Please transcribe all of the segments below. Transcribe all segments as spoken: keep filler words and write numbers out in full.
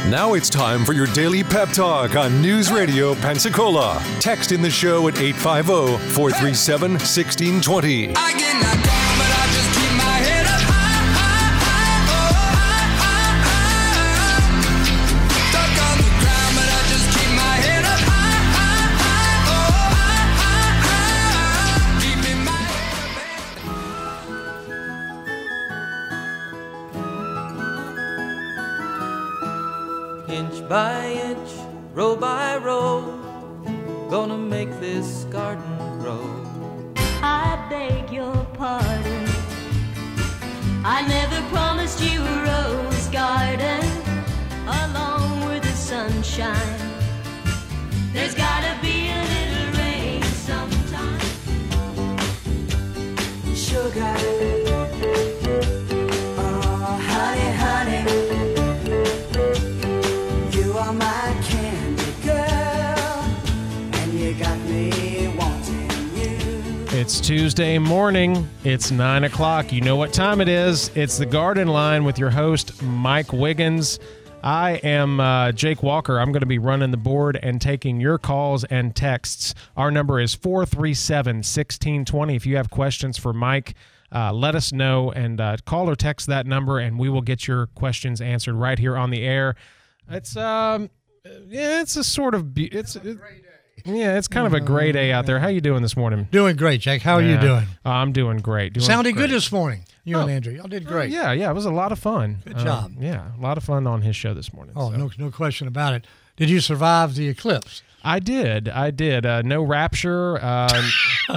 Now it's time for your daily pep talk on News Radio Pensacola. Text in the show at eight five zero, four three seven, one six two zero. I get knocked down, but I just keep my head up high, high, high, oh, high, high, high. Stuck on the ground, but I just keep my head up high, high, high, oh, high, high, high. Keeping my head up. Inch by inch, row by row, gonna make this garden grow. I beg your pardon, I never promised you a rose garden along with the sunshine. There's gotta be a little rain sometime. Sugar, oh honey, honey, you are my candy girl, and you got me wanting you. It's Tuesday morning. It's nine o'clock. You know what time it is. It's the Garden Line with your host, Mike Wiggins. I am uh, Jake Walker. I'm going to be running the board and taking your calls and texts. Our number is four three seven, one six two zero. If you have questions for Mike, uh, let us know and uh, call or text that number, and we will get your questions answered right here on the air. It's um, yeah, it's a sort of be- it's. It, Yeah, it's kind of a gray day out there. How you doing this morning? Doing great, Jake. How are yeah. you doing? Uh, I'm doing great. Doing Sounded great. good this morning. You oh. and Andrew. Y'all did great. Uh, yeah, yeah. It was a lot of fun. Good job. Uh, yeah, a lot of fun on his show this morning. Oh, so. no no question about it. Did you survive the eclipse? I did. I did. Uh, no rapture, uh,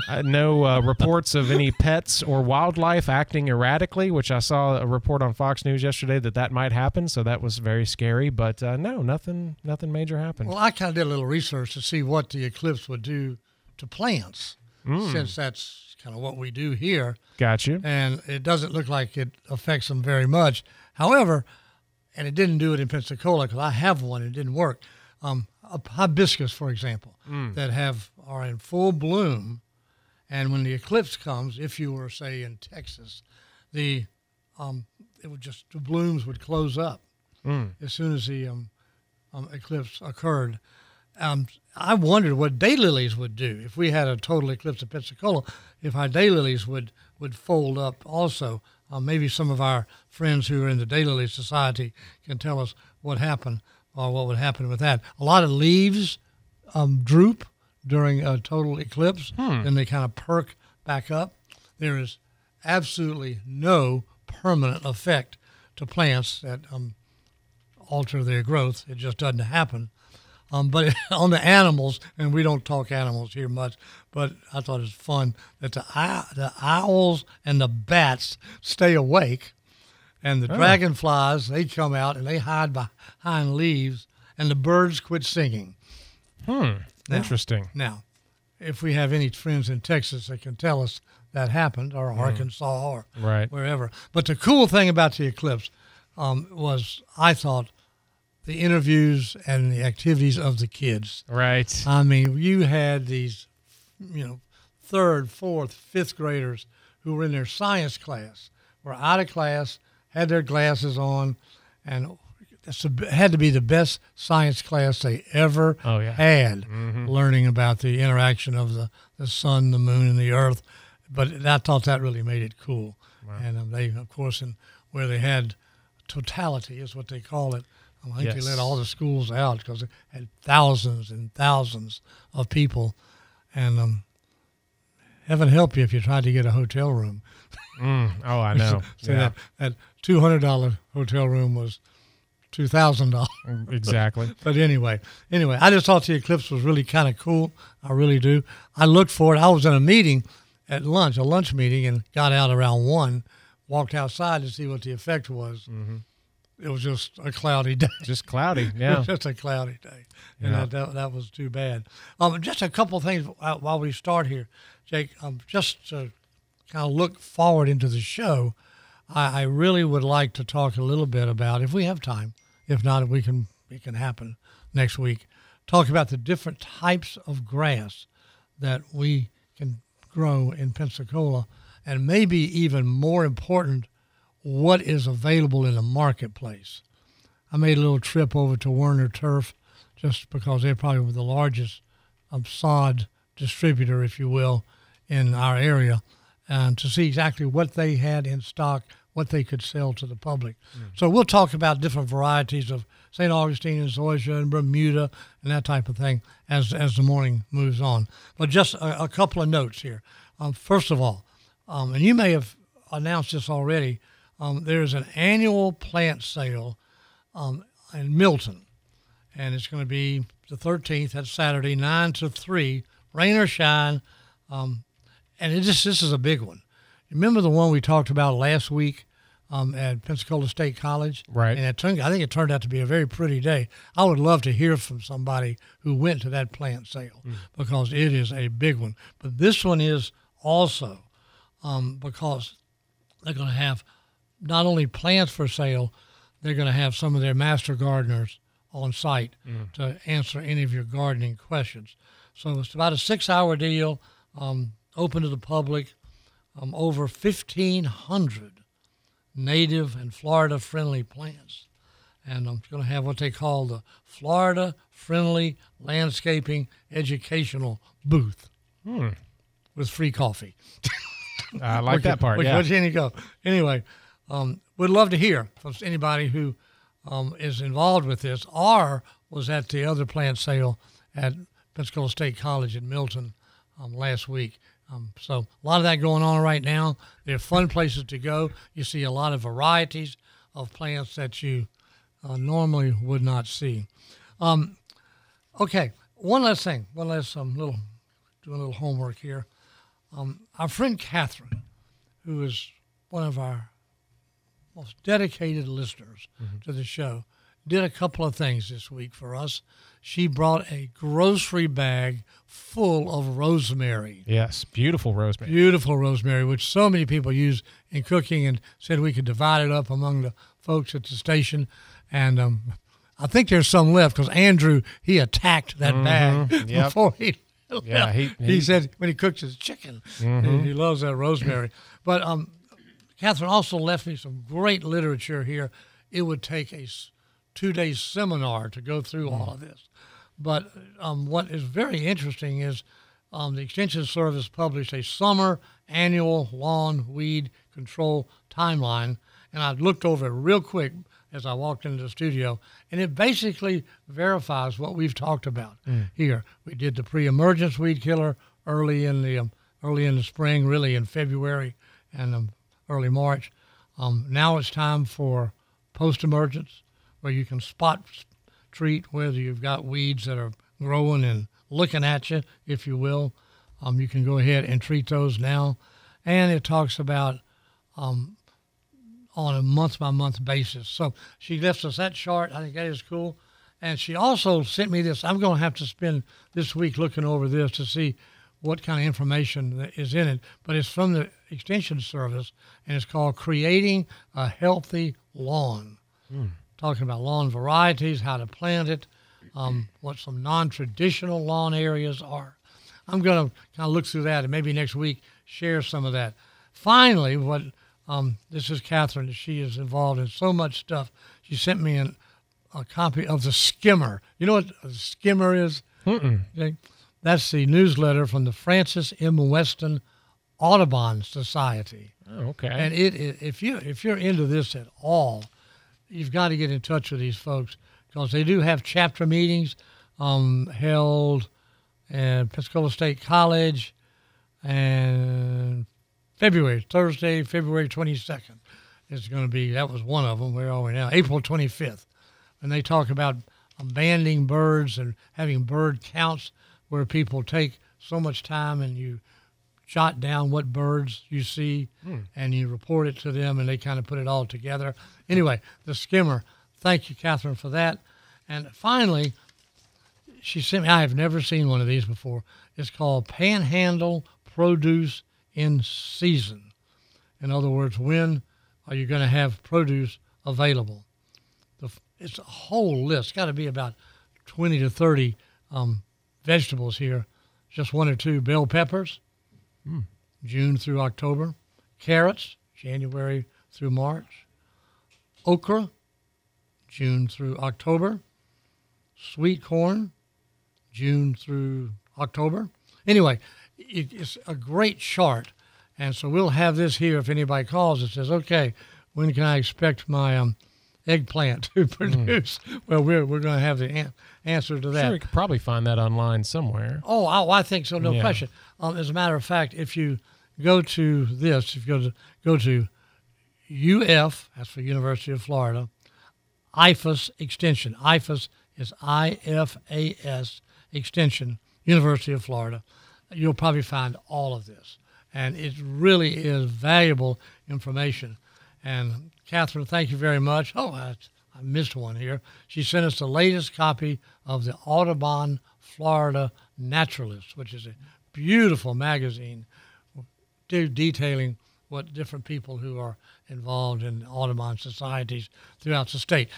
no uh, reports of any pets or wildlife acting erratically, which I saw a report on Fox News yesterday that that might happen, so that was very scary. But uh, no, nothing nothing major happened. Well, I kind of did a little research to see what the eclipse would do to plants, mm. since that's kind of what we do here. Got you. And it doesn't look like it affects them very much. However, and it didn't do it in Pensacola because I have one. It didn't work. Um, hibiscus, for example, mm. that have are in full bloom, and when the eclipse comes, if you were say in Texas, the um, it would just the blooms would close up mm. as soon as the um, um, eclipse occurred. Um, I wondered what daylilies would do if we had a total eclipse of Pensacola. If our daylilies would would fold up also. Uh, maybe some of our friends who are in the Daylily Society can tell us what happened. Or what would happen with that. A lot of leaves um, droop during a total eclipse, hmm. and they kind of perk back up. There is absolutely no permanent effect to plants that um, alter their growth. It just doesn't happen. Um, but on the animals, and we don't talk animals here much, but I thought it was fun that the, the owls and the bats stay awake. And the oh. dragonflies, they come out and they hide behind leaves, and the birds quit singing. Hmm, now, interesting. Now, if we have any friends in Texas that can tell us that happened, or mm. Arkansas, or right. wherever. But the cool thing about the eclipse um, was, I thought, the interviews and the activities of the kids. Right. I mean, you had these, you know, third, fourth, fifth graders who were in their science class, were out of class, had their glasses on, and it had to be the best science class they ever oh, yeah. had, mm-hmm. learning about the interaction of the, the sun, the moon, and the earth. But I thought that really made it cool. Wow. And um, they, of course, in where they had totality is what they call it. I think yes. they let all the schools out because they had thousands and thousands of people. And um, heaven help you if you tried to get a hotel room. Mm. Oh, I know. so yeah. that, that two hundred dollars hotel room was two thousand dollars. Exactly. But anyway, anyway, I just thought the eclipse was really kind of cool. I really do. I looked for it. I was in a meeting at lunch, a lunch meeting, and got out around one, walked outside to see what the effect was. Mm-hmm. It was just a cloudy day. Just cloudy, yeah. It was just a cloudy day. And yeah. that, that that was too bad. Um, just a couple things while we start here, Jake, um, just to kind of look forward into the show, I, I really would like to talk a little bit about, if we have time, if not, we can it can happen next week, talk about the different types of grass that we can grow in Pensacola, and maybe even more important, what is available in the marketplace. I made a little trip over to Werner Turf just because they're probably the largest um, sod distributor, if you will, in our area, and to see exactly what they had in stock, what they could sell to the public. Mm. So we'll talk about different varieties of Saint Augustine and Zoysia and Bermuda and that type of thing as as the morning moves on. But just a, a couple of notes here. Um, first of all, um, and you may have announced this already, um, there's an annual plant sale um, in Milton, and it's going to be the thirteenth, that's Saturday, nine to three, rain or shine, um, and it just this is a big one. Remember the one we talked about last week um, at Pensacola State College? Right. And it turned, I think it turned out to be a very pretty day. I would love to hear from somebody who went to that plant sale mm. because it is a big one. But this one is also um, because they're going to have not only plants for sale, they're going to have some of their master gardeners on site mm. to answer any of your gardening questions. So it's about a six-hour deal, um, open to the public. Um, over fifteen hundred native and Florida-friendly plants. And I'm going to have what they call the Florida-Friendly Landscaping Educational Booth hmm. with free coffee. I like that part, which, yeah. Which, in you go. Anyway, um, we'd love to hear from anybody who um, is involved with this or was at the other plant sale at Pensacola State College in Milton um, last week. Um, so a lot of that going on right now. They're fun places to go. You see a lot of varieties of plants that you uh, normally would not see. Um, okay, one last thing. One last um, little, doing a little homework here. Um, our friend Catherine, who is one of our most dedicated listeners mm-hmm. to the show, did a couple of things this week for us. She brought a grocery bag full of rosemary. Yes, beautiful rosemary. Beautiful rosemary, which so many people use in cooking, and said we could divide it up among the folks at the station. And um, I think there's some left because Andrew, he attacked that mm-hmm. bag yep. before he left. Yeah, he, he, he said when he cooks his chicken, mm-hmm. he loves that rosemary. But um, Catherine also left me some great literature here. It would take a two-day seminar to go through all of this. But um, what is very interesting is um, the Extension Service published a summer annual lawn weed control timeline, and I looked over it real quick as I walked into the studio, and it basically verifies what we've talked about mm. here. We did the pre-emergence weed killer early in the um, early in the spring, really in February and um, early March. Um, now it's time for post-emergence, where you can spot treat whether you've got weeds that are growing and looking at you, if you will. Um, you can go ahead and treat those now. And it talks about um, on a month-by-month basis. So she left us that chart. I think that is cool. And she also sent me this. I'm going to have to spend this week looking over this to see what kind of information is in it. But it's from the Extension Service, and it's called Creating a Healthy Lawn. Mm. Talking about lawn varieties, how to plant it, um, what some non-traditional lawn areas are. I'm going to kind of look through that and maybe next week share some of that. Finally, what um, this is Catherine. She is involved in so much stuff. She sent me an, a copy of the Skimmer. You know what a Skimmer is? Mm-mm. Okay. That's the newsletter from the Francis M. Weston Audubon Society. Oh, okay. And it, it if you if you're into this at all, you've got to get in touch with these folks because they do have chapter meetings um, held at Pensacola State College and February, Thursday, February twenty-second. It's going to be, that was one of them. Where are we now? April twenty-fifth. And they talk about banding birds and having bird counts where people take so much time and you jot down what birds you see hmm. and you report it to them and they kind of put it all together. Anyway, the Skimmer. Thank you, Catherine, for that. And finally, she sent me, I have never seen one of these before. It's called Panhandle Produce in Season. In other words, when are you going to have produce available? The, it's a whole list. It's got to be about twenty to thirty um, vegetables here. Just one or two. Bell peppers, mm. June through October. Carrots, January through March. Okra, June through October. Sweet corn, June through October. Anyway, it, it's a great chart. And so we'll have this here if anybody calls and says, okay, when can I expect my um, eggplant to produce? Mm. Well, we're we're going to have the an- answer to that. Sure, we could probably find that online somewhere. Oh, I, I think so, no yeah. question. Um, as a matter of fact, if you go to this, if you go to, go to U F, that's for University of Florida, I F A S Extension. I F A S is I F A S Extension, University of Florida. You'll probably find all of this. And it really is valuable information. And Catherine, thank you very much. Oh, I, I missed one here. She sent us the latest copy of the Audubon Florida Naturalist, which is a beautiful magazine de- detailing what different people who are involved in Audubon societies throughout the state.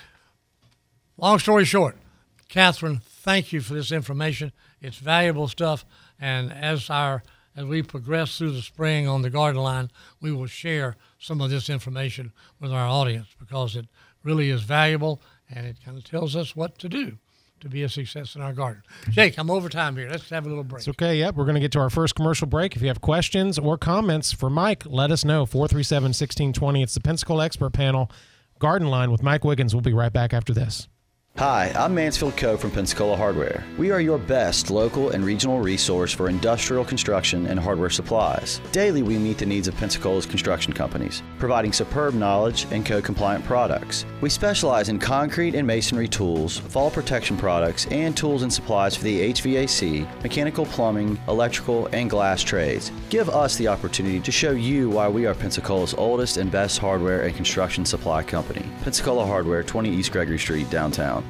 Long story short, Catherine, thank you for this information. It's valuable stuff. And as our as we progress through the spring on the Garden Line, we will share some of this information with our audience because it really is valuable and it kind of tells us what to do to be a success in our garden. Jake, I'm over time here. Let's have a little break. It's okay. Yep. We're going to get to our first commercial break. If you have questions or comments for Mike, let us know. four three seven, one six two zero. It's the Pensacola Expert Panel Garden Line with Mike Wiggins. We'll be right back after this. Hi, I'm Mansfield Coe from Pensacola Hardware. We are your best local and regional resource for industrial construction and hardware supplies. Daily, we meet the needs of Pensacola's construction companies, providing superb knowledge and code-compliant products. We specialize in concrete and masonry tools, fall protection products, and tools and supplies for the H V A C, mechanical, plumbing, electrical, and glass trades. Give us the opportunity to show you why we are Pensacola's oldest and best hardware and construction supply company. Pensacola Hardware, twenty East Gregory Street, downtown.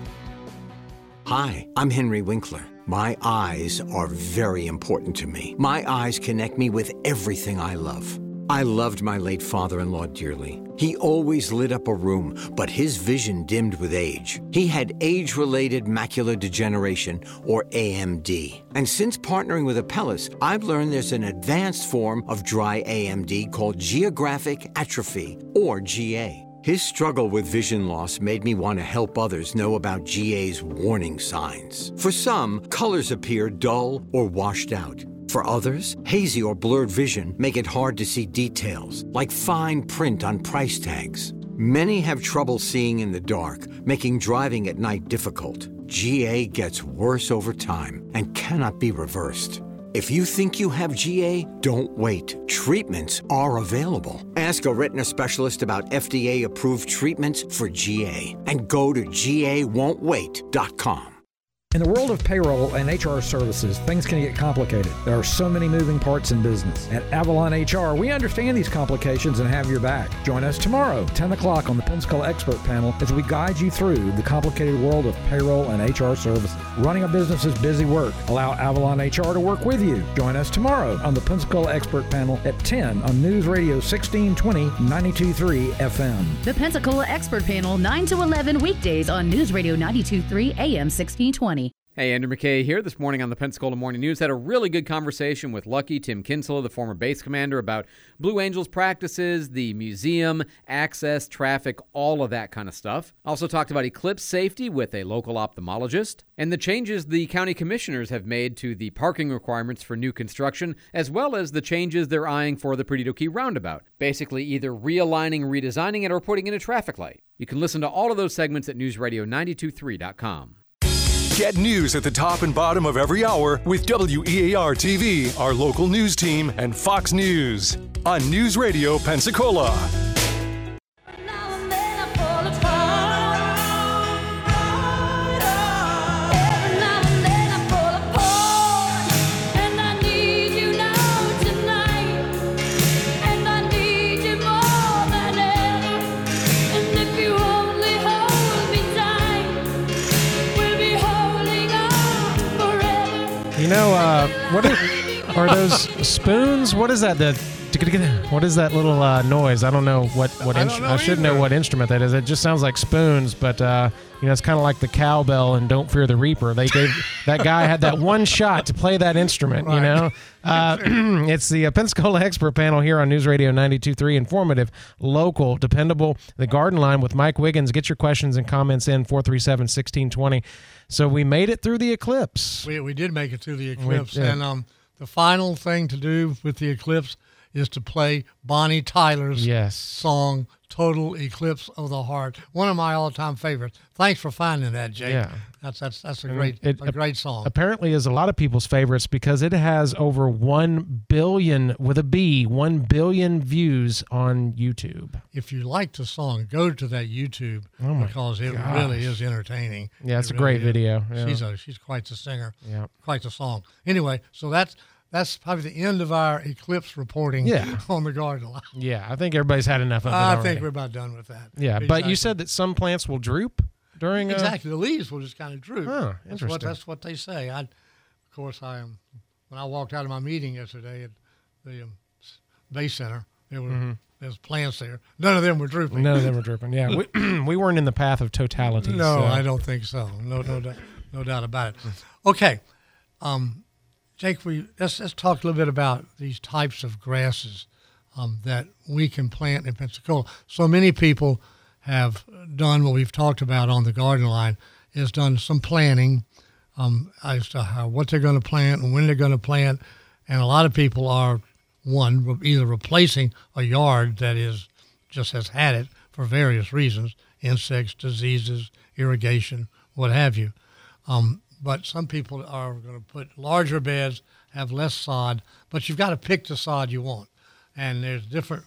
Hi, I'm Henry Winkler. My eyes are very important to me. My eyes connect me with everything I love. I loved my late father-in-law dearly. He always lit up a room, but his vision dimmed with age. He had age-related macular degeneration, or A M D. And since partnering with Apellis, I've learned there's an advanced form of dry A M D called geographic atrophy, or G A. His struggle with vision loss made me want to help others know about G A's warning signs. For some, colors appear dull or washed out. For others, hazy or blurred vision make it hard to see details, like fine print on price tags. Many have trouble seeing in the dark, making driving at night difficult. G A gets worse over time and cannot be reversed. If you think you have G A, don't wait. Treatments are available. Ask a retina specialist about F D A-approved treatments for G A and go to G A won't wait dot com. In the world of payroll and H R services, things can get complicated. There are so many moving parts in business. At Avalon H R, we understand these complications and have your back. Join us tomorrow, ten o'clock on the Pensacola Expert Panel as we guide you through the complicated world of payroll and H R services. Running a business is busy work. Allow Avalon H R to work with you. Join us tomorrow on the Pensacola Expert Panel at ten on News Radio sixteen twenty, ninety-two point three F M. The Pensacola Expert Panel, nine to eleven weekdays on News Radio ninety-two point three A M sixteen twenty. Hey, Andrew McKay here. This morning on the Pensacola Morning News, had a really good conversation with Lucky Tim Kinsella, the former base commander, about Blue Angels practices, the museum, access, traffic, all of that kind of stuff. Also talked about eclipse safety with a local ophthalmologist, and the changes the county commissioners have made to the parking requirements for new construction, as well as the changes they're eyeing for the Perdido Key roundabout. Basically either realigning, redesigning it, or putting in a traffic light. You can listen to all of those segments at news radio ninety-two point three dot com. Get news at the top and bottom of every hour with W E A R T V, our local news team, and Fox News on News Radio Pensacola. You know, uh, what are, are those spoons? What is that? The What is that little uh, noise? I don't know what what I instru- don't know I should know either. what instrument that is. It just sounds like spoons, but uh, you know, it's kind of like the cowbell and Don't Fear the Reaper. They gave that guy had that one shot to play that instrument. You Right. know, uh, it's the uh, Pensacola Expert Panel here on News Radio ninety-two point three. Informative, local, dependable. The Garden Line with Mike Wiggins. Get your questions and comments in four three seven, one six two zero. So we made it through the eclipse. We we did make it through the eclipse, did. and um, the final thing to do with the eclipse is to play Bonnie Tyler's Yes. song "Total Eclipse of the Heart," one of my all-time favorites. Thanks for finding that, Jake. Yeah. That's that's that's a And great it- a great song. Apparently is a lot of people's favorites because it has over one billion with a B, one billion views on YouTube. If you like the song, go to that YouTube Oh my because it gosh. really is entertaining. Yeah, it's It a great really is. video. Yeah. She's a she's quite the singer. Yeah. Quite the song. Anyway, so that's that's probably the end of our eclipse reporting Yeah. on the Garden Line. Yeah, I think everybody's had enough of it I already. think we're about done with that. Yeah, but you Exactly. said that some plants will droop during uh, Exactly. The leaves will just kind of droop. Huh, That's what, interesting. that's what they say. I, of course, I am. When I walked out of my meeting yesterday at the um, s- Base Center, there were Mhm. there's plants there. None of them were drooping. None of them were drooping. Yeah, we, we weren't in the path of totality. No, so. I don't think so. No, no, doubt, no doubt about it. Okay, um, Jake, we let's let's talk a little bit about these types of grasses um, that we can plant in Pensacola. So many people have done what we've talked about on the Garden Line, is done some planning um, as to how, what they're going to plant and when they're going to plant, and a lot of people are one re- either replacing a yard that is just has had it for various reasons, insects, diseases, irrigation, what have you. Um, but some people are going to put larger beds, have less sod, but you've got to pick the sod you want. And there's different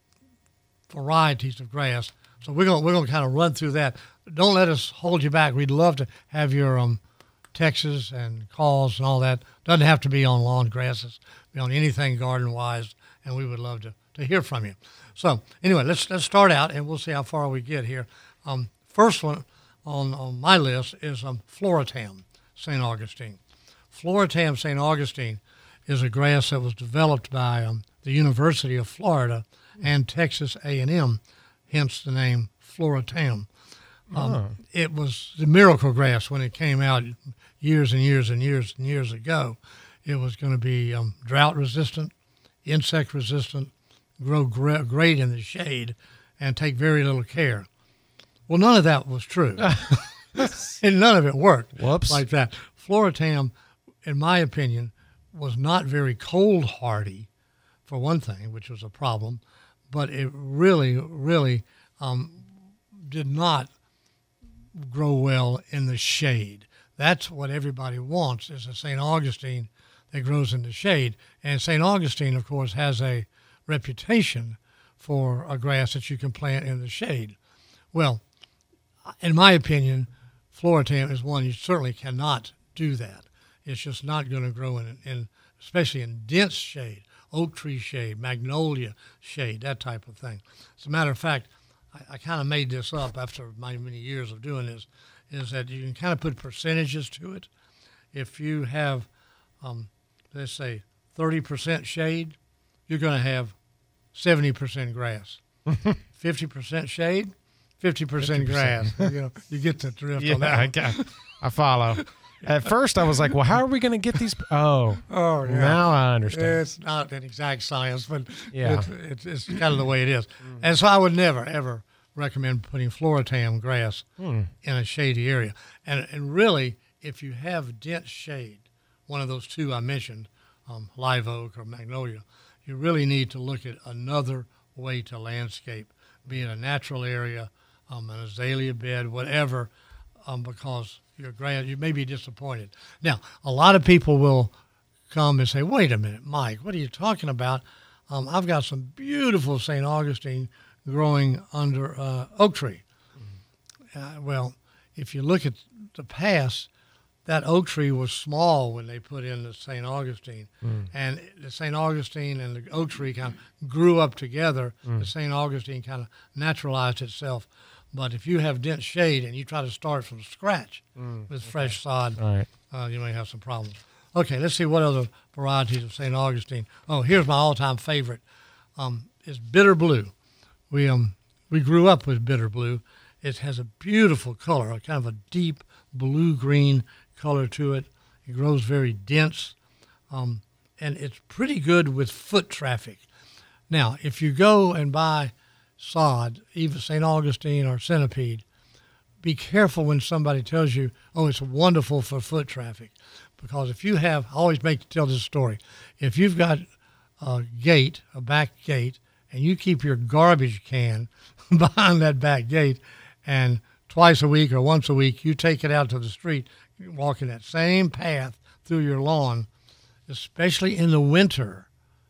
varieties of grass. So we're going we're going to kind of run through that. Don't let us hold you back. We'd love to have your um, texts and calls and all that. Doesn't have to be on lawn grasses, be on anything garden-wise, and we would love to, to hear from you. So anyway, let's let's start out, and we'll see how far we get here. Um, first one on, on my list is um, Floratam Saint Augustine. Floratam Saint Augustine is a grass that was developed by um, the University of Florida and Texas A and M, hence the name Floratam. Um, Oh. It was the miracle grass when it came out years and years and years and years ago. It was going to be um, drought resistant, insect resistant, grow gre- great in the shade, and take very little care. Well, none of that was true. And none of it worked Whoops. like that. Floratam, in my opinion, was not very cold hardy, for one thing, which was a problem, but it really, really um, did not grow well in the shade. That's what everybody wants, is a Saint Augustine that grows in the shade. And Saint Augustine, of course, has a reputation for a grass that you can plant in the shade. Well, in my opinion, Floratam is one you certainly cannot do that. It's just not going to grow in, in, especially in dense shade, oak tree shade, magnolia shade, that type of thing. As a matter of fact, I, I kind of made this up after my many years of doing this, is that you can kind of put percentages to it. If you have, um, let's say, thirty percent shade, you're going to have seventy percent grass. fifty percent shade, fifty percent grass. You know, you get the drift Yeah, on that. I, one. got- I follow. At first, I was like, well, how are we going to get these? Oh, Oh, yeah. now I understand. It's not an exact science, but Yeah. it's, it's, it's kind of the way it is. And so I would never, ever recommend putting Floratam grass Hmm. in a shady area. And, and really, if you have dense shade, one of those two I mentioned, um, live oak or magnolia, you really need to look at another way to landscape, be it a natural area, um, an azalea bed, whatever, um, because your grass, you may be disappointed. Now, a lot of people will come and say, wait a minute, Mike, what are you talking about? Um, I've got some beautiful Saint Augustine growing under uh, oak tree. Uh, well, if you look at the past, that oak tree was small when they put in the Saint Augustine. Mm. And the Saint Augustine and the oak tree kind of grew up together. Mm. The Saint Augustine kind of naturalized itself. But if you have dense shade and you try to start from scratch Mm, with fresh sod, All right. uh, you may have some problems. Okay, let's see what other varieties of Saint Augustine. Oh, here's my all-time favorite. um, is Bitter Blue. We um we grew up with Bitter Blue. It has a beautiful color, a kind of a deep blue-green color to it. It grows very dense, um, and it's pretty good with foot traffic. Now, if you go and buy sod, either Saint Augustine or Centipede, be careful when somebody tells you, oh, it's wonderful for foot traffic. Because if you have, I always make tell this story, if you've got a gate, a back gate, and you keep your garbage can behind that back gate, and twice a week or once a week you take it out to the street, walking that same path through your lawn, especially in the winter,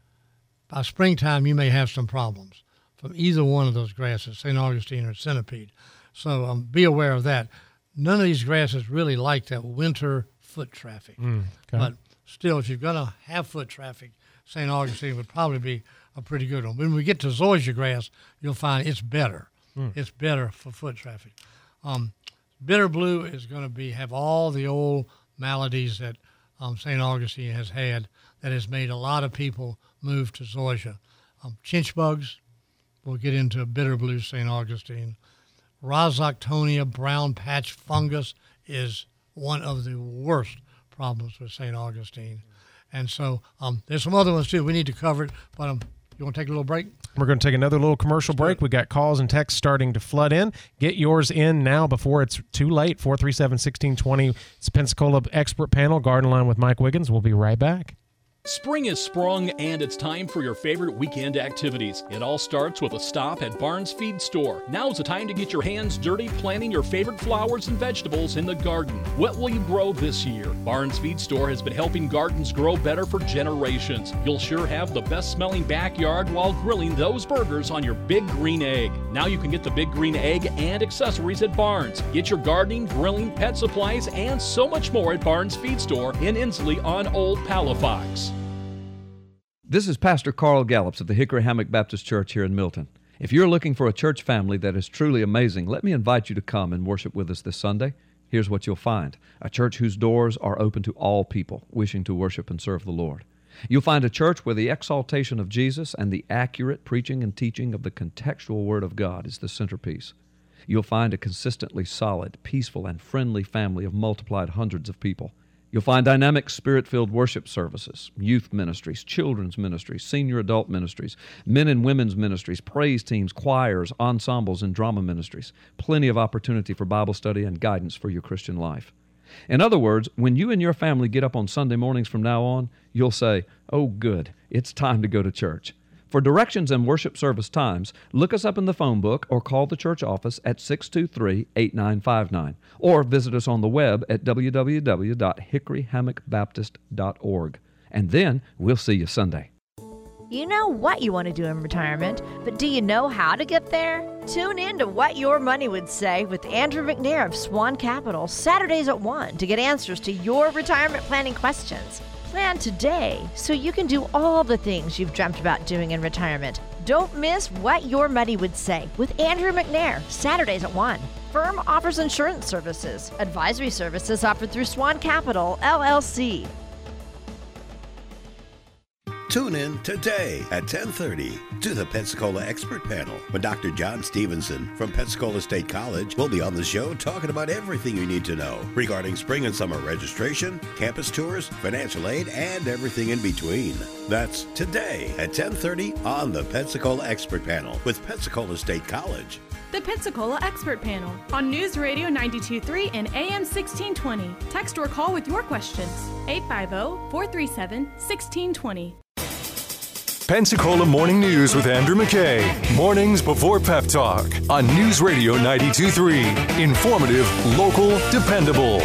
by springtime you may have some problems from either one of those grasses, Saint Augustine or Centipede. So um, be aware of that. None of these grasses really like that winter foot traffic. Mm, okay. But still, if you're going to have foot traffic, Saint Augustine would probably be a pretty good one. When we get to zoysia grass, you'll find it's better. Mm. It's better for foot traffic. Um, Bitter Blue is going to be have all the old maladies that um, Saint Augustine has had that has made a lot of people move to zoysia. Um, chinch bugs, we'll get into Bitter Blue Saint Augustine. Rhizoctonia brown patch fungus is one of the worst problems with Saint Augustine. And so um, there's some other ones too. We need to cover it, but um, you want to take a little break? We're going to take another little commercial break. We got calls and texts starting to flood in. Get yours in now before it's too late. four three seven, one six two zero. It's Pensacola Expert Panel, Garden Line with Mike Wiggins. We'll be right back. Spring is sprung, and it's time for your favorite weekend activities. It all starts with a stop at Barnes Feed Store. Now's the time to get your hands dirty planting your favorite flowers and vegetables in the garden. What will you grow this year? Barnes Feed Store has been helping gardens grow better for generations. You'll sure have the best smelling backyard while grilling those burgers on your Big Green Egg. Now you can get the Big Green Egg and accessories at Barnes. Get your gardening, grilling, pet supplies, and so much more at Barnes Feed Store in Inslee on Old Palafox. This is Pastor Carl Gallups of the Hickory Hammock Baptist Church here in Milton. If you're looking for a church family that is truly amazing, let me invite you to come and worship with us this Sunday. Here's what you'll find: a church whose doors are open to all people wishing to worship and serve the Lord. You'll find a church where the exaltation of Jesus and the accurate preaching and teaching of the contextual Word of God is the centerpiece. You'll find a consistently solid, peaceful, and friendly family of multiplied hundreds of people. You'll find dynamic, spirit-filled worship services, youth ministries, children's ministries, senior adult ministries, men and women's ministries, praise teams, choirs, ensembles, and drama ministries. Plenty of opportunity for Bible study and guidance for your Christian life. In other words, when you and your family get up on Sunday mornings from now on, you'll say, "Oh, good, it's time to go to church." For directions and worship service times, look us up in the phone book or call the church office at six two three, eight nine five nine or visit us on the web at w w w dot hickory hammock baptist dot org. And then we'll see you Sunday. You know what you want to do in retirement, but do you know how to get there? Tune in to What Your Money Would Say with Andrew McNair of Swan Capital, Saturdays at one, to get answers to your retirement planning questions. Plan today so you can do all the things you've dreamt about doing in retirement. Don't miss What Your Money Would Say with Andrew McNair, Saturdays at one. Firm offers insurance services. Advisory services offered through Swan Capital, L L C. Tune in today at ten thirty to the Pensacola Expert Panel when Doctor John Stevenson from Pensacola State College will be on the show talking about everything you need to know regarding spring and summer registration, campus tours, financial aid, and everything in between. That's today at ten thirty on the Pensacola Expert Panel with Pensacola State College. The Pensacola Expert Panel on News Radio ninety-two point three and A M sixteen twenty. Text or call with your questions. eight five zero, four three seven, one six two zero. Pensacola Morning News with Andrew McKay. Mornings before Pep Talk on News Radio ninety-two point three. Informative, local, dependable.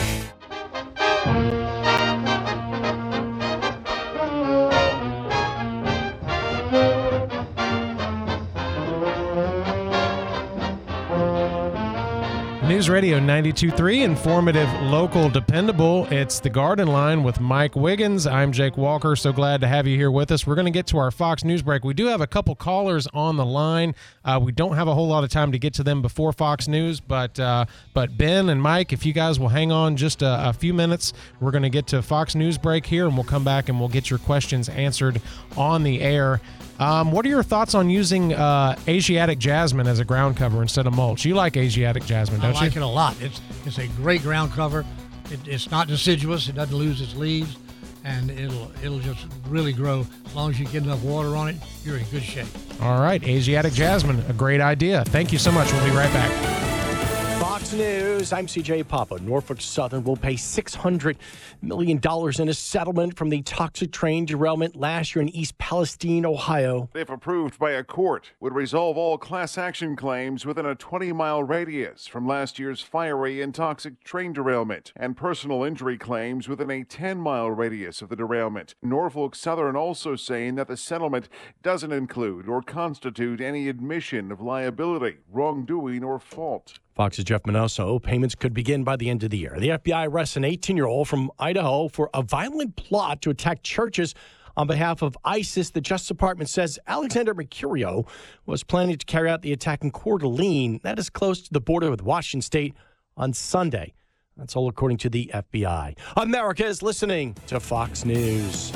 News News Radio ninety-two point three, informative, local, dependable. It's the Garden Line with Mike Wiggins. I'm Jake Walker. So glad to have you here with us. We're going to get to our Fox News break. We do have a couple callers on the line. Uh, we don't have a whole lot of time to get to them before Fox News, but uh, but Ben and Mike, if you guys will hang on just a, a few minutes, we're going to get to Fox News break here, and we'll come back and we'll get your questions answered on the air. Um, what are your thoughts on using uh, Asiatic jasmine as a ground cover instead of mulch? You like Asiatic jasmine, don't you? I like it a lot. It's it's a great ground cover. It, it's not deciduous. It doesn't lose its leaves, and it'll it'll just really grow. As long as you get enough water on it, you're in good shape. All right, Asiatic jasmine, a great idea. Thank you so much. We'll be right back. Fox News, I'm C J Papa. Norfolk Southern will pay six hundred million dollars in a settlement from the toxic train derailment last year in East Palestine, Ohio. If approved by a court, would resolve all class action claims within a twenty-mile radius from last year's fiery and toxic train derailment, and personal injury claims within a ten-mile radius of the derailment. Norfolk Southern also saying that the settlement doesn't include or constitute any admission of liability, wrongdoing, or fault. Fox's Jeff Manoso. Payments could begin by the end of the year. The F B I arrests an eighteen-year-old from Idaho for a violent plot to attack churches on behalf of ISIS. The Justice Department says Alexander Mercurio was planning to carry out the attack in Coeur d'Alene. That is close to the border with Washington State on Sunday. That's all according to the F B I. America is listening to Fox News.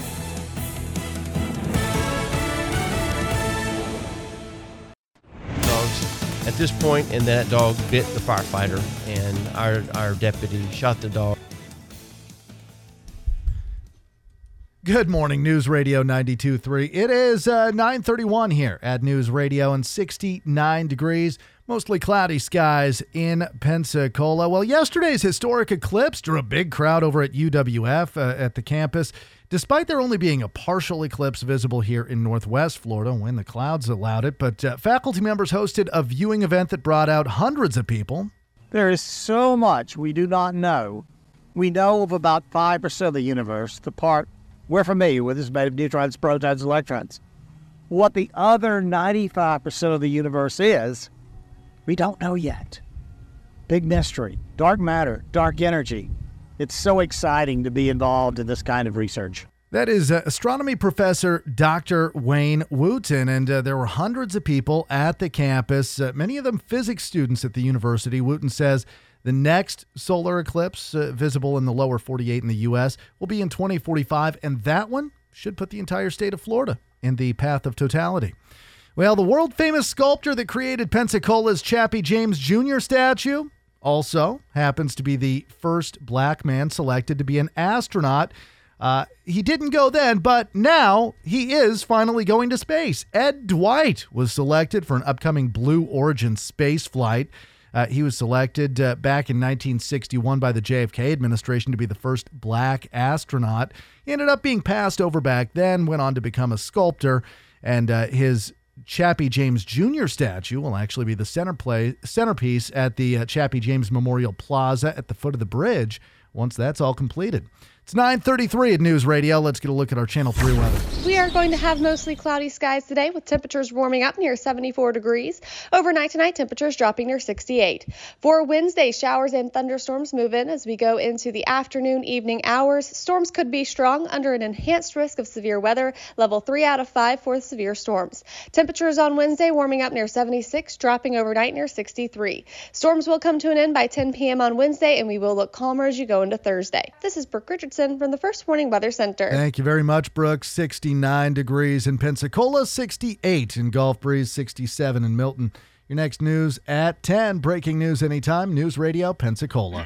At this point, and that dog bit the firefighter, and our, our deputy shot the dog. Good morning, News Radio ninety-two point three. It is uh, nine thirty-one here at News Radio and sixty-nine degrees. Mostly cloudy skies in Pensacola. Well, yesterday's historic eclipse drew a big crowd over at U W F uh, at the campus. Despite there only being a partial eclipse visible here in Northwest Florida when the clouds allowed it, but uh, faculty members hosted a viewing event that brought out hundreds of people. There is so much we do not know. We know of about five percent of the universe, the part we're familiar with is made of neutrons, protons, electrons. What the other ninety-five percent of the universe is, we don't know yet. Big mystery, dark matter, dark energy. It's so exciting to be involved in this kind of research. That is uh, astronomy professor Doctor Wayne Wooten, and uh, there were hundreds of people at the campus, uh, many of them physics students at the university. Wooten says the next solar eclipse uh, visible in the lower forty-eight in the U S will be in twenty forty-five, and that one should put the entire state of Florida in the path of totality. Well, the world-famous sculptor that created Pensacola's Chappie James Junior statue also happens to be the first black man selected to be an astronaut. Uh, he didn't go then, but now he is finally going to space. Ed Dwight was selected for an upcoming Blue Origin space flight. Uh, he was selected uh, back in nineteen sixty-one by the J F K administration to be the first black astronaut. He ended up being passed over back then, went on to become a sculptor, and uh, his Chappie James Junior statue will actually be the center play, centerpiece at the uh, Chappie James Memorial Plaza at the foot of the bridge once that's all completed. It's nine thirty-three at News Radio. Let's get a look at our Channel three weather. We are going to have mostly cloudy skies today with temperatures warming up near seventy-four degrees. Overnight tonight, temperatures dropping near sixty-eight. For Wednesday, showers and thunderstorms move in as we go into the afternoon, evening hours. Storms could be strong under an enhanced risk of severe weather, level three out of five for severe storms. Temperatures on Wednesday warming up near seventy-six, dropping overnight near sixty-three. Storms will come to an end by ten p.m. on Wednesday, and we will look calmer as you go into Thursday. This is Brooke Richardson from the First Warning Weather Center. Thank you very much, Brooke. sixty-nine degrees in Pensacola, sixty-eight in Gulf Breeze, sixty-seven in Milton. Your next news at ten. Breaking news anytime. News Radio Pensacola.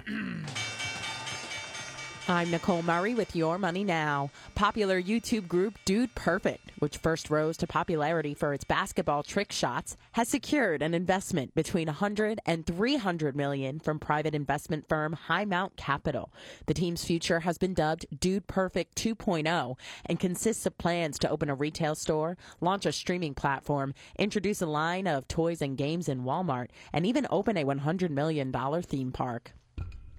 I'm Nicole Murray with Your Money Now. Popular YouTube group Dude Perfect, which first rose to popularity for its basketball trick shots, has secured an investment between one hundred and three hundred million dollars from private investment firm High Mount Capital. The team's future has been dubbed Dude Perfect two point oh and consists of plans to open a retail store, launch a streaming platform, introduce a line of toys and games in Walmart, and even open a one hundred million dollars theme park.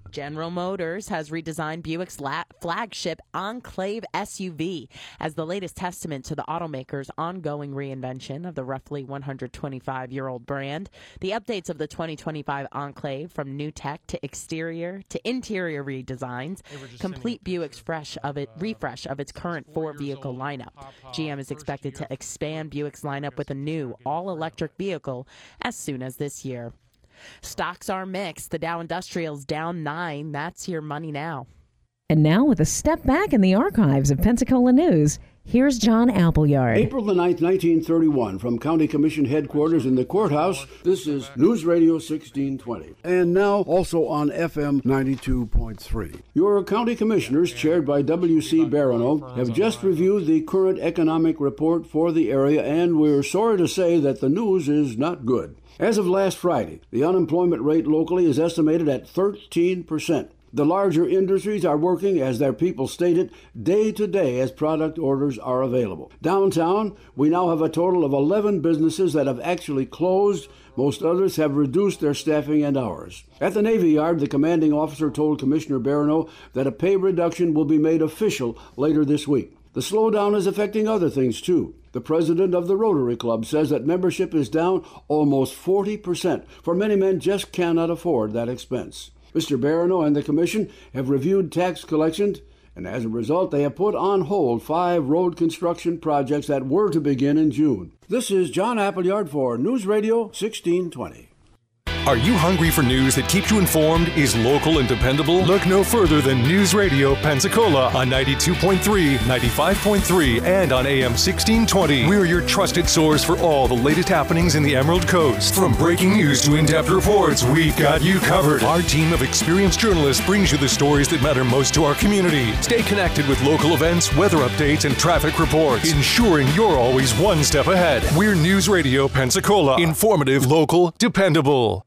General Motors has redesigned Buick's la- flagship Enclave S U V as the latest testament to the automaker's ongoing reinvention of the roughly one hundred twenty-five-year-old brand. The updates of the twenty twenty-five Enclave, from new tech to exterior to interior redesigns, complete Buick's fresh of it refresh of its current four-vehicle lineup. G M is expected to expand Buick's lineup with a new all-electric vehicle as soon as this year. Stocks are mixed. The Dow Industrial's down nine. That's your money now. And now, with a step back in the archives of Pensacola News, here's John Appleyard. April the ninth, nineteen thirty-one, from County Commission headquarters in the courthouse, this is News Radio sixteen twenty. And now also on F M ninety-two point three. Your county commissioners, chaired by W C Barano, have just reviewed the current economic report for the area, and we're sorry to say that the news is not good. As of last Friday, the unemployment rate locally is estimated at thirteen percent. The larger industries are working, as their people stated, day to day as product orders are available. Downtown, we now have a total of eleven businesses that have actually closed. Most others have reduced their staffing and hours. At the Navy Yard, the commanding officer told Commissioner Barano that a pay reduction will be made official later this week. The slowdown is affecting other things, too. The president of the Rotary Club says that membership is down almost forty percent, for many men just cannot afford that expense. Mister Barano and the commission have reviewed tax collections, and as a result, they have put on hold five road construction projects that were to begin in June. This is John Appleyard for News Radio sixteen twenty. Are you hungry for news that keeps you informed, is local and dependable? Look no further than News Radio Pensacola on ninety-two point three, ninety-five point three, and on A M sixteen twenty. We're your trusted source for all the latest happenings in the Emerald Coast. From breaking news to in-depth reports, we've got you covered. Our team of experienced journalists brings you the stories that matter most to our community. Stay connected with local events, weather updates, and traffic reports, ensuring you're always one step ahead. We're News Radio Pensacola. Informative, local, dependable.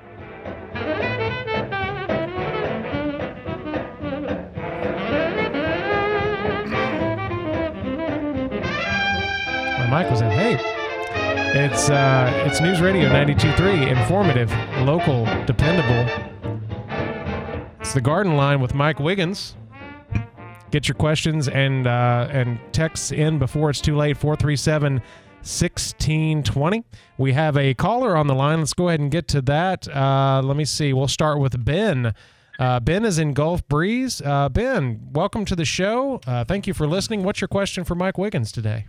Mike was in. Hey, it's uh, it's News Radio ninety-two point three, informative, local, dependable. It's the Garden Line with Mike Wiggins. Get your questions and uh, and texts in before it's too late. four three seven, one six two zero. We have a caller on the line. Let's go ahead and get to that. Uh, let me see. We'll start with Ben. Uh, Ben is in Gulf Breeze. Uh, Ben, welcome to the show. Uh, thank you for listening. What's your question for Mike Wiggins today?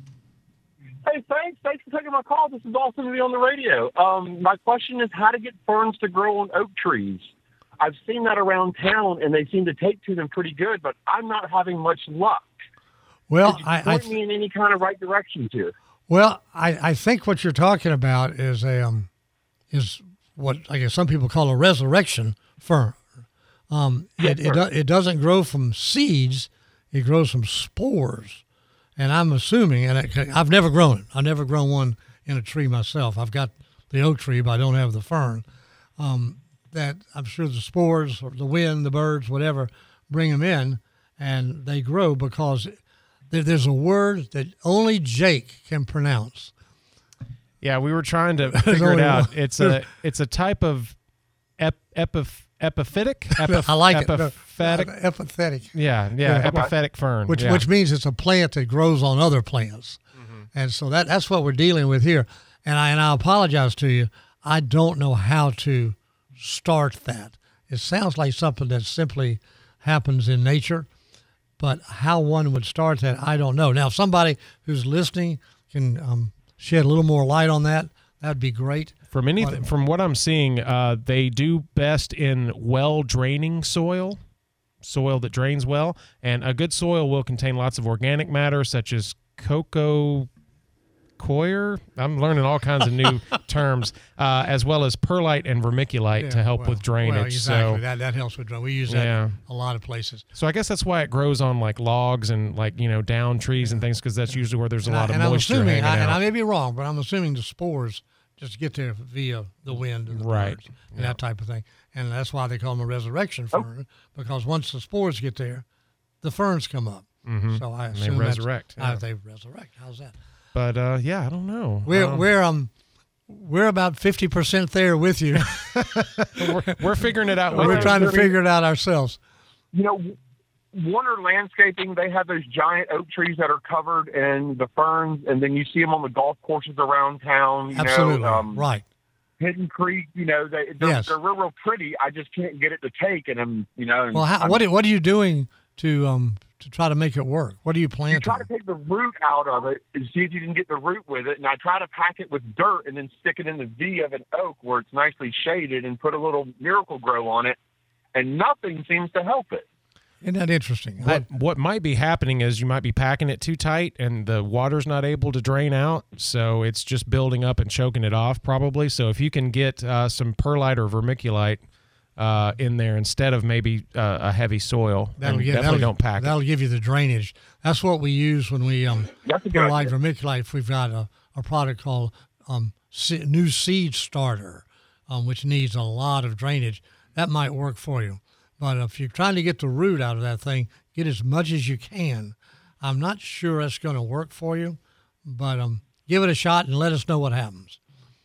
Hey, thanks. Thanks for taking my call. This is awesome to be on the radio. Um, my question is how to get ferns to grow on oak trees. I've seen that around town, and they seem to take to them pretty good, but I'm not having much luck. Well, Could you I, point I me in any kind of right directions here. Well, I, I think what you're talking about is a um, is what I guess some people call a resurrection fern. Um, Yes, it it, sir. do, it doesn't grow from seeds; it grows from spores. And I'm assuming, and it, I've never grown it. I've never grown one in a tree myself. I've got the oak tree, but I don't have the fern. Um, that I'm sure the spores, or the wind, the birds, whatever, bring them in, and they grow because there, there's a word that only Jake can pronounce. Yeah, we were trying to figure it only out. one. It's a it's a type of ep, epiph, epiphytic. Epiph, I like it. epiphatic. No, epiphatic. Yeah, yeah, Yeah. epiphatic fern. Which yeah. which means it's a plant that grows on other plants. And so that that's what we're dealing with here. And I and I apologize to you. I don't know how to start that. It sounds like something that simply happens in nature, but how one would start that, I don't know. Now, if somebody who's listening can um, shed a little more light on that, that'd be great. From anything, from what I'm seeing, uh, they do best in well draining soil, soil that drains well, and a good soil will contain lots of organic matter such as cocoa coir. I'm learning all kinds of new terms, uh, as well as perlite and vermiculite Yeah, to help well, with drainage. Well, exactly. So that that helps with drainage. We use that Yeah. in a lot of places. So I guess that's why it grows on like logs and like, you know, down trees and things, because that's usually where there's a And lot I, of and moisture I'm assuming, hanging I, and out. I may be wrong, but I'm assuming the spores just get there via the wind and the Right. birds and that type of thing. And that's why they call them a resurrection fern, because once the spores get there, the ferns come up. Mhm. So I And they assume that's- resurrect, uh, yeah. they resurrect. How's that? But uh, yeah, I don't know. We're Um, we're um we're about fifty percent there with you. we're, we're figuring it out. We're trying to figure it out ourselves. You know, Warner Landscaping, they have those giant oak trees that are covered in the ferns, and then you see them on the golf courses around town. You Absolutely. know, um, right. Hidden Creek, you know, they, they're, Yes. they're real, real pretty. I just can't get it to take, and I'm, you know. Well, how, I'm, what, are- what are you doing to um to try to make it work? What do you plan You to? try to take the root out of it and see if you can get the root with it. And I try to pack it with dirt and then stick it in the V of an oak where it's nicely shaded and put a little Miracle Grow on it. And nothing seems to help it. Isn't that interesting? What what might be happening is you might be packing it too tight and the water's not able to drain out, so it's just building up and choking it off probably. So if you can get uh, some perlite or vermiculite uh, in there instead of maybe uh, a heavy soil, That'll and give, definitely that'll, don't pack it. That'll give you the drainage. That's what we use when we um That's a good perlite idea. vermiculite. If we've got a, a product called um se- new seed starter, um, which needs a lot of drainage, that might work for you. But if you're trying to get the root out of that thing, get as much as you can. I'm not sure that's going to work for you, but um, give it a shot and let us know what happens.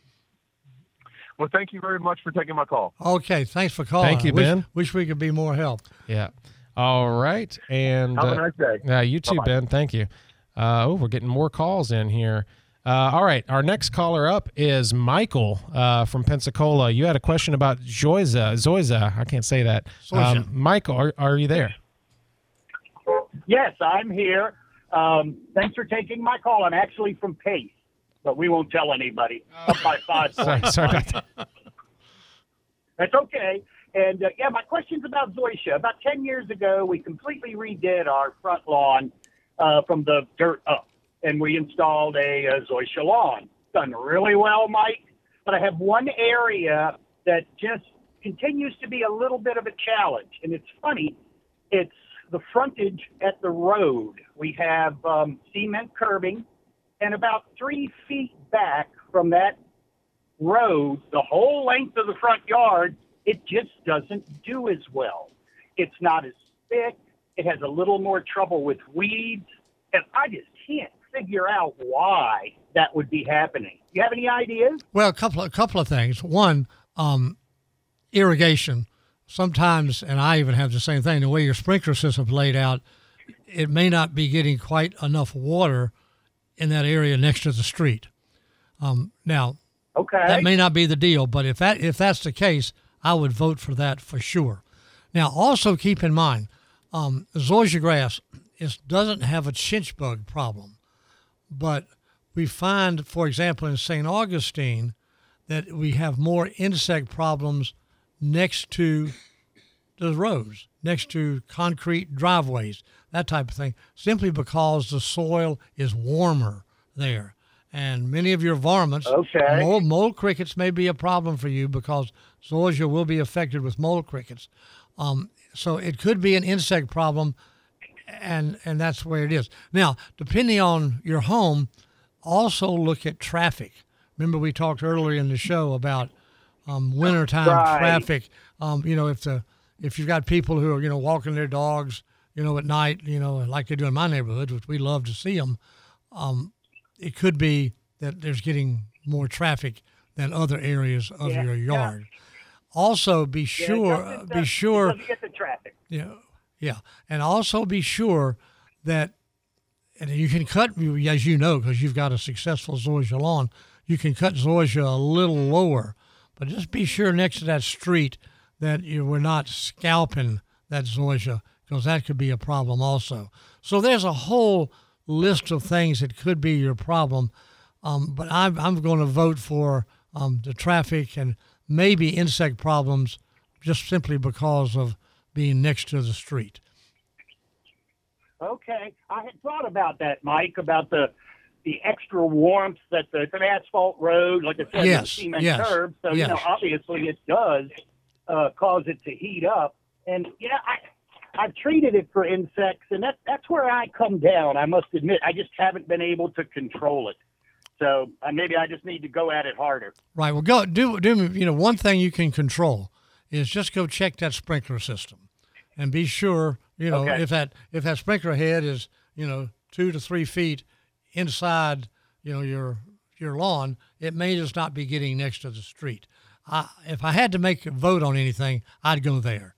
Well, thank you very much for taking my call. Okay, thanks for calling. Thank you, I wish, Ben. Wish we could be more help. Yeah. All right. And Have a uh, nice day. Yeah, you too, Bye-bye. Ben. Thank you. Uh, oh, we're getting more calls in here. Uh, all right. Our next caller up is Michael uh, from Pensacola. You had a question about Zoysia. Zoysia. I can't say that. Zoysia. Um, Michael, are, are you there? Yes, I'm here. Um, thanks for taking my call. I'm actually from Pace, but we won't tell anybody. Up by five Sorry, points. sorry about that. That's okay. And, uh, yeah, my question's about Zoysia. About ten years ago, we completely redid our front lawn uh, from the dirt up, and we installed a, a Zoysia lawn. Done really well, Mike, but I have one area that just continues to be a little bit of a challenge, and it's funny. It's the frontage at the road. We have um, cement curbing, and about three feet back from that road, the whole length of the front yard, it just doesn't do as well. It's not as thick. It has a little more trouble with weeds, and I just can't figure out why that would be happening. You have any ideas? Well, a couple a couple of things. One, um, irrigation. Sometimes, and I even have the same thing, the way your sprinkler system is laid out, it may not be getting quite enough water in that area next to the street. Um, now, okay, that may not be the deal, but if that if that's the case, I would vote for that for sure. Now, also keep in mind, um, zoysia grass is, doesn't have a chinch bug problem, but we find, for example, in Saint Augustine, that we have more insect problems next to the roads, next to concrete driveways, that type of thing, simply because the soil is warmer there. And many of your varmints, Okay. mole, mole crickets may be a problem for you because zoysia will be affected with mole crickets. Um, so it could be an insect problem, and and that's where it is. Now, depending on your home, also look at traffic. Remember we talked earlier in the show about um, wintertime Right. traffic. Um, you know, if the if you've got people who are, you know, walking their dogs, you know, at night, you know, like they do in my neighborhood, which we love to see them, um, it could be that there's getting more traffic than other areas of Yeah, your yeah. yard. Also, be Yeah, it sure, doesn't- be doesn't- sure, It doesn't get the traffic. yeah, yeah, and also be sure that, and you can cut, as you know, because you've got a successful zoysia lawn, you can cut zoysia a little lower, but just be sure next to that street that you we're not scalping that zoysia, because that could be a problem also. So there's a whole list of things that could be your problem, um, but I'm I'm going to vote for um, the traffic and maybe insect problems, just simply because of being next to the street. Okay, I had thought about that, Mike, about the the extra warmth that the, it's an asphalt road, like I said, Yes, with cement yes, curb. So you know, yes. obviously it does uh, cause it to heat up. And yeah, I I've treated it for insects, and that that's where I come down. I must admit, I just haven't been able to control it. So uh, maybe I just need to go at it harder. Right. Well, go do do. You know, one thing you can control is just go check that sprinkler system, and be sure you know Okay. if that if that sprinkler head is you know two to three feet inside you know your your lawn, it may just not be getting next to the street. I, if I had to make a vote on anything, I'd go there.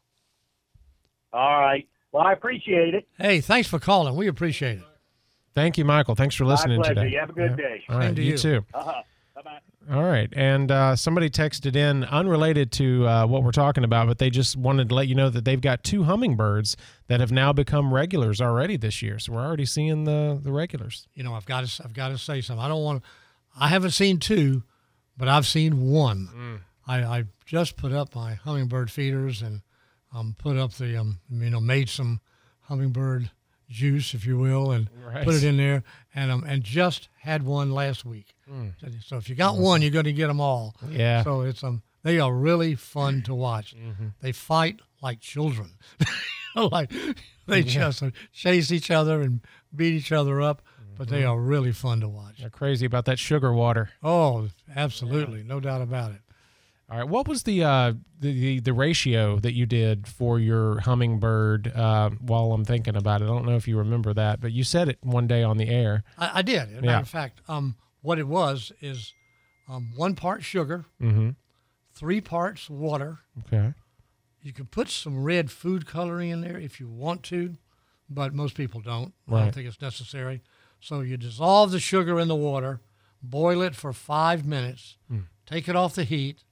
All right. Well, I appreciate it. Hey, thanks for calling. We appreciate it. Thank you, Michael. Thanks for listening My pleasure. today. You have a good Yeah. day. All right, Same to you you. too. Uh-huh. Bye-bye. All right. And uh, somebody texted in, unrelated to uh, what we're talking about, but they just wanted to let you know that they've got two hummingbirds that have now become regulars already this year. So we're already seeing the, the regulars. You know, I've got to, I've got to say something. I don't want to, I haven't seen two, but I've seen one. Mm. I, I just put up my hummingbird feeders and um, put up the, um, you know, made some hummingbird juice, if you will, and Right. put it in there, and um, and just had one last week. Mm. So if you got one, you're going to get them all. Yeah. So it's um, they are really fun to watch. Mm-hmm. They fight like children, like they Yeah. just chase each other and beat each other up. But they are really fun to watch. They're crazy about that sugar water. Oh, absolutely, no doubt about it. All right. What was the uh, the, the the ratio that you did for your hummingbird? Uh, while I'm thinking about it, I don't know if you remember that, but you said it one day on the air. I, I did. As a matter Yeah. of fact, um, what it was is um, one part sugar, Mm-hmm. three parts water. Okay. You can put some red food coloring in there if you want to, but most people don't. I Right. don't think it's necessary. So you dissolve the sugar in the water, boil it for five minutes, Mm. take it off the heat,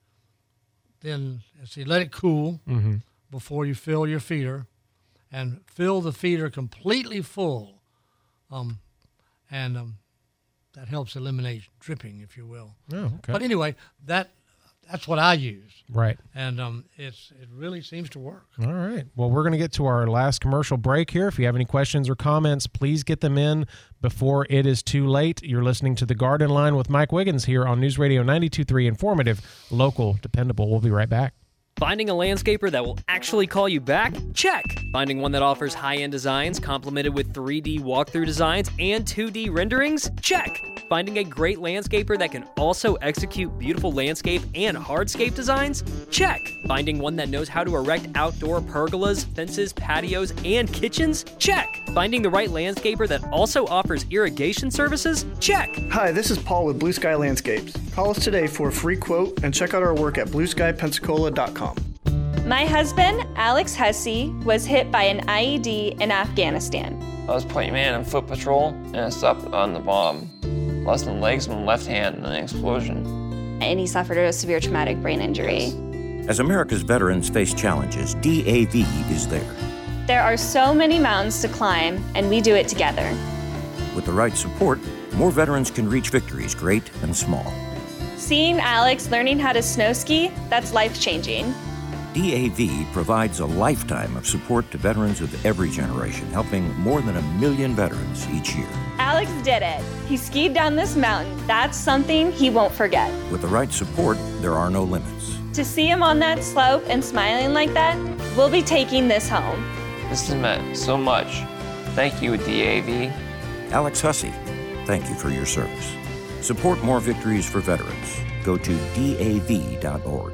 then see, let it cool Mm-hmm. before you fill your feeder, and fill the feeder completely full, um, and um, that helps eliminate dripping, if you will. Oh, okay. But anyway, that that's what I use, Right. and um, it's it really seems to work. All right. Well, we're going to get to our last commercial break here. If you have any questions or comments, please get them in before it is too late. You're listening to The Garden Line with Mike Wiggins here on News Radio ninety-two point three, informative, local, dependable. We'll be right back. Finding a landscaper that will actually call you back? Check. Finding one that offers high-end designs complemented with three D walkthrough designs and two D renderings? Check. Finding a great landscaper that can also execute beautiful landscape and hardscape designs? Check. Finding one that knows how to erect outdoor pergolas, fences, patios, and kitchens? Check. Finding the right landscaper that also offers irrigation services? Check. Hi, this is Paul with Blue Sky Landscapes. Call us today for a free quote and check out our work at blue sky pensacola dot com. My husband, Alex Hussey, was hit by an I E D in Afghanistan. I was point man on foot patrol and I stopped on the bomb. Lost my legs and my left hand in an explosion. And he suffered a severe traumatic brain injury. As America's veterans face challenges, D A V is there. There are so many mountains to climb, and we do it together. With the right support, more veterans can reach victories great and small. Seeing Alex learning how to snow ski, that's life-changing. D A V provides a lifetime of support to veterans of every generation, helping more than a million veterans each year. Alex did it. He skied down this mountain. That's something he won't forget. With the right support, there are no limits. To see him on that slope and smiling like that, we'll be taking this home. This has meant so much. Thank you, D A V. Alex Hussey, thank you for your service. Support more victories for veterans. Go to D A V dot org.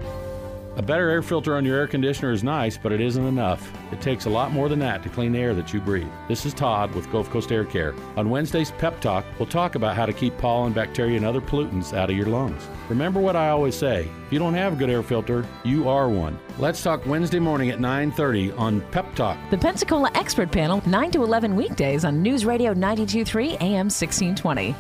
A better air filter on your air conditioner is nice, but it isn't enough. It takes a lot more than that to clean the air that you breathe. This is Todd with Gulf Coast Air Care. On Wednesday's Pep Talk, we'll talk about how to keep pollen, bacteria, and other pollutants out of your lungs. Remember what I always say, if you don't have a good air filter, you are one. Let's talk Wednesday morning at nine thirty on Pep Talk. The Pensacola Expert Panel, nine to eleven weekdays on News Radio ninety-two point three A M sixteen twenty.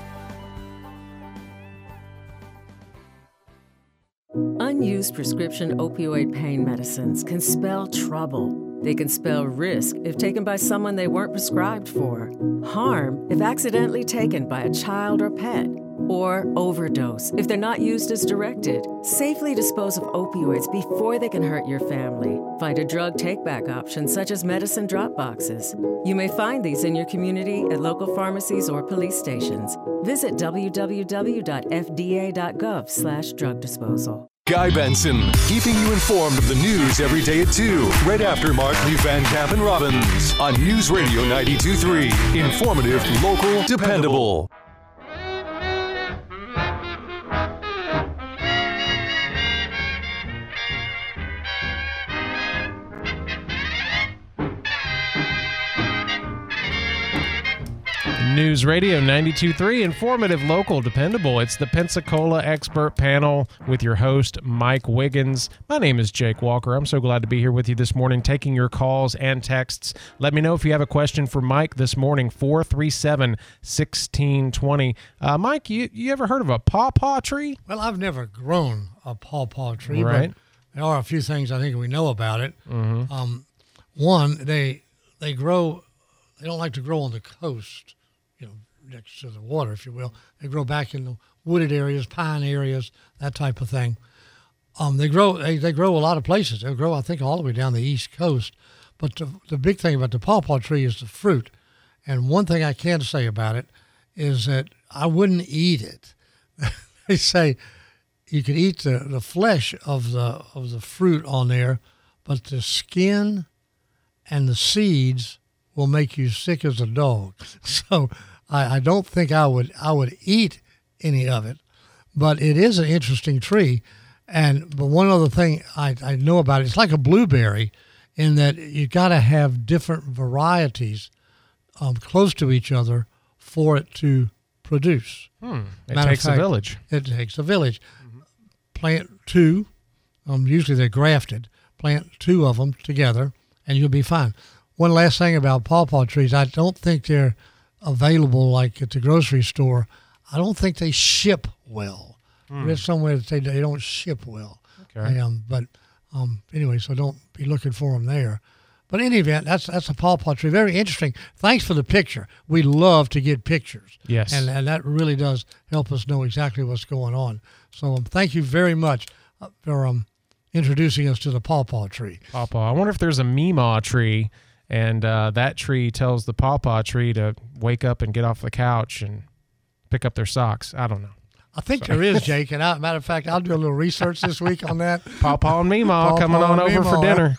Unused prescription opioid pain medicines can spell trouble. They can spell risk if taken by someone they weren't prescribed for, harm if accidentally taken by a child or pet, or overdose if they're not used as directed. Safely dispose of opioids before they can hurt your family. Find a drug take-back option such as medicine drop boxes. You may find these in your community at local pharmacies or police stations. Visit w w w dot f d a dot gov slash drug disposal. Guy Benson, keeping you informed of the news every day at two, right after Markley, Van Camp, and Robbins on News Radio ninety-two point three. Informative, local, dependable. News Radio ninety-two point three, informative, local, dependable. It's the Pensacola Expert Panel with your host, Mike Wiggins. My name is Jake Walker. I'm so glad to be here with you this morning, taking your calls and texts. Let me know if you have a question for Mike this morning, four three seven, one six two zero. Uh, Mike, you, you ever heard of a pawpaw tree? Well, I've never grown a pawpaw tree, right. but there are a few things I think we know about it. Mm-hmm. Um, one, they they grow, they don't like to grow on the coast, you know, next to the water, if you will. They grow back in the wooded areas, pine areas, that type of thing. Um, they grow they, they grow a lot of places. They grow, I think, all the way down the East Coast. But the, the big thing about the pawpaw tree is the fruit. And one thing I can say about it is that I wouldn't eat it. They say you could eat the, the flesh of the of the fruit on there, but the skin and the seeds will make you sick as a dog. So I, I don't think I would I would eat any of it. But it is an interesting tree. And but one other thing I, I know about it, it's like a blueberry in that you got to have different varieties um, close to each other for it to produce. Hmm. It Matter takes of fact, a village. It takes a village. Mm-hmm. Plant two, um, usually they're grafted. Plant two of them together, and you'll be fine. One last thing about pawpaw trees, I don't think they're available like at the grocery store. I don't think they ship well. Hmm. There's somewhere that they, they don't ship well. Okay. Um, but um, anyway, so don't be looking for them there. But in any event, that's that's a pawpaw tree. Very interesting. Thanks for the picture. We love to get pictures. Yes. And and that really does help us know exactly what's going on. So um, thank you very much uh, for um, introducing us to the pawpaw tree. Pawpaw. I wonder if there's a meemaw tree, and uh, that tree tells the pawpaw tree to wake up and get off the couch and pick up their socks. I don't know. I think there is, Jake. And I, matter of fact, I'll do a little research this week on that. Pawpaw and meemaw coming on over for dinner.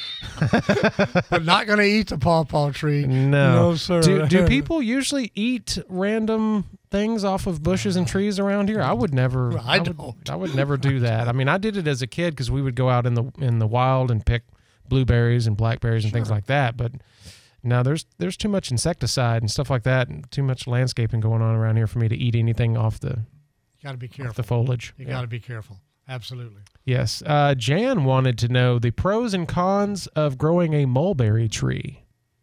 But not going to eat the pawpaw tree. No, no sir. Do, do people usually eat random things off of bushes and trees around here? I would never. I, I don't. Would, I would never do that. I mean, I did it as a kid because we would go out in the in the wild and pick blueberries and blackberries and Sure. things like that. But no, there's there's too much insecticide and stuff like that, and too much landscaping going on around here for me to eat anything off the. Got to be careful. Off the foliage. You Yeah. got to be careful. Absolutely. Yes. Uh, Jan wanted to know the pros and cons of growing a mulberry tree.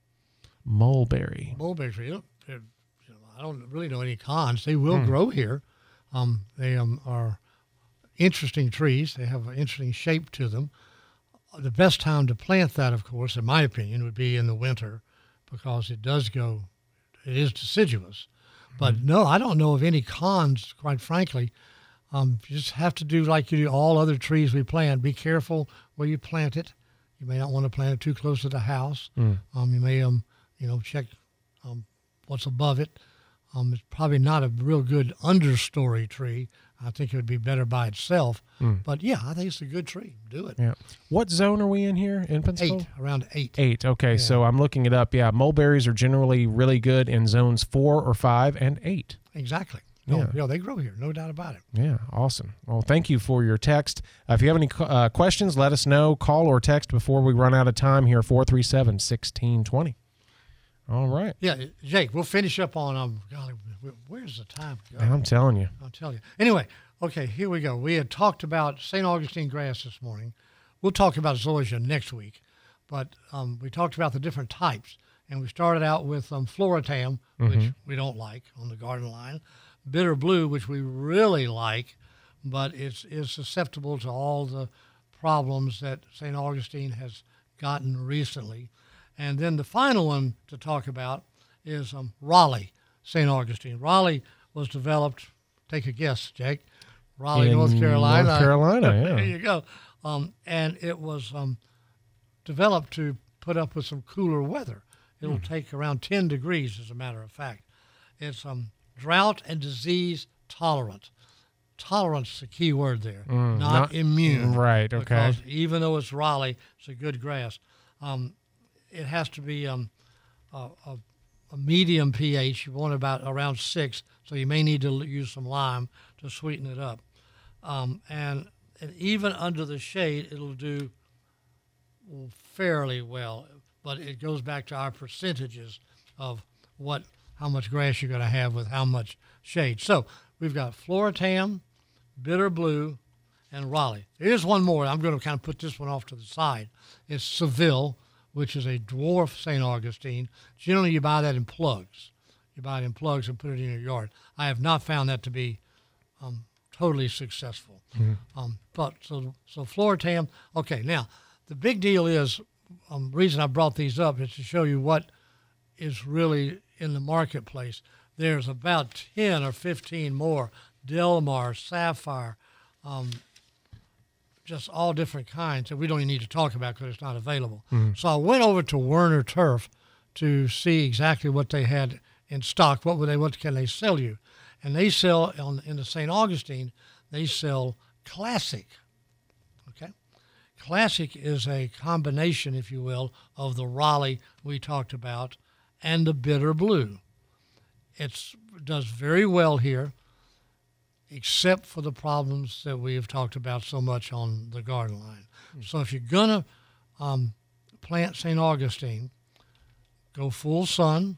Mulberry. Mulberry tree. You know, they're- you know, I don't really know any cons. They will Hmm. grow here. Um, they um, are interesting trees. They have an interesting shape to them. The best time to plant that, of course, in my opinion, would be in the winter because it does go, it is deciduous. But no, I don't know of any cons, quite frankly. Um, you just have to do like you do all other trees we plant. Be careful where you plant it. You may not want to plant it too close to the house. Mm. Um, you may, um, you know, check um, what's above it. Um, it's probably not a real good understory tree. I think it would be better by itself. Mm. But yeah, I think it's a good tree. Do it. Yeah. What zone are we in here in Pensacola? Eight, around eight. Eight. Okay, Yeah. so I'm looking it up. Yeah, mulberries are generally really good in zones four or five and eight. Exactly. No, Yeah. yeah, they grow here, no doubt about it. Yeah, awesome. Well, thank you for your text. Uh, if you have any uh, questions, let us know. Call or text before we run out of time here, four three seven, one six two zero. All right. Yeah, Jake, we'll finish up on, um, golly, where's the time? go? I'm telling you. I'll tell you. Anyway, okay, here we go. We had talked about Saint Augustine grass this morning. We'll talk about zoysia next week, but um, we talked about the different types, and we started out with um, Floritam, which Mhm. we don't like on the garden line, Bitter Blue, which we really like, but it's is susceptible to all the problems that Saint Augustine has gotten recently. And then the final one to talk about is um, Raleigh Saint Augustine. Raleigh was developed, take a guess, Jake, Raleigh, In North Carolina. North Carolina, yeah. There you go. Um, and it was um, developed to put up with some cooler weather. It'll Hmm. take around ten degrees, as a matter of fact. It's um, drought and disease tolerant. Tolerance is the key word there, Mm, not, not- immune. right, okay. Because even though it's Raleigh, it's a good grass. Um, it has to be um, a, a, a medium pH. You want about around six, so you may need to l- use some lime to sweeten it up. Um, and, and even under the shade, it'll do fairly well. But it goes back to our percentages of what how much grass you're going to have with how much shade. So we've got Floratam, Bitter Blue, and Raleigh. Here's one more. I'm going to kind of put this one off to the side. It's Seville, which is a dwarf Saint Augustine. Generally, you buy that in plugs. You buy it in plugs and put it in your yard. I have not found that to be um, totally successful. Mm-hmm. Um, but so so Floratam. Okay, now the big deal is, um, the reason I brought these up is to show you what is really in the marketplace. There's about ten or fifteen more Delmar, Sapphire, um, just all different kinds that we don't even need to talk about because it's not available. Mm-hmm. So I went over to Werner Turf to see exactly what they had in stock. What would they? What can they sell you? And they sell on in the Saint Augustine. They sell Classic. Okay, Classic is a combination, if you will, of the Raleigh we talked about and the Bitter Blue. It does very well here, except for the problems that we have talked about so much on the garden line. Mm-hmm. So if you're gonna um, plant Saint Augustine, go full sun.